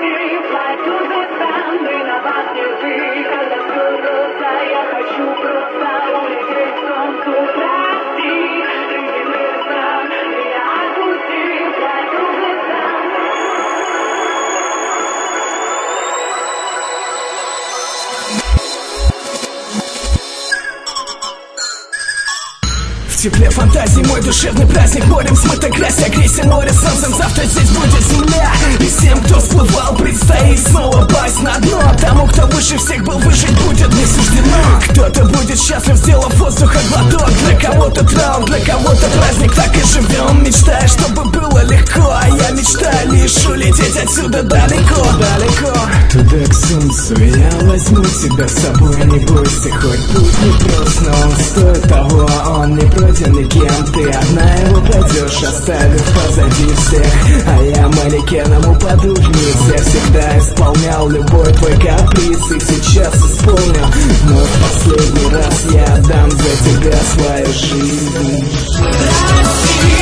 В тепле фантазий мой душевный праздник. Морем смыта грязь, агрессия, море солнцем. Завтра здесь будет земля. И всем, кто всплывал, предстоит снова пасть на дно. Тому, кто выше всех был, выжить будет не суждено. Кто-то будет счастлив, сделав воздуха глоток. Для кого-то траур, для кого-то праздник. Так и живем, мечтая, чтобы было легко. А я мечтаю лишь улететь отсюда далеко, далеко. Туда к солнцу я возьму тебя с собой. Не бойся, хоть путь непрост, но он стоит того. Он не пройден никем, ты одна его пройдешь, оставив позади всех. А я манекеном упаду вниз. Я всегда исполнял любой твой каприз, и сейчас исполню. Но в последний раз я отдам за тебя свою жизнь.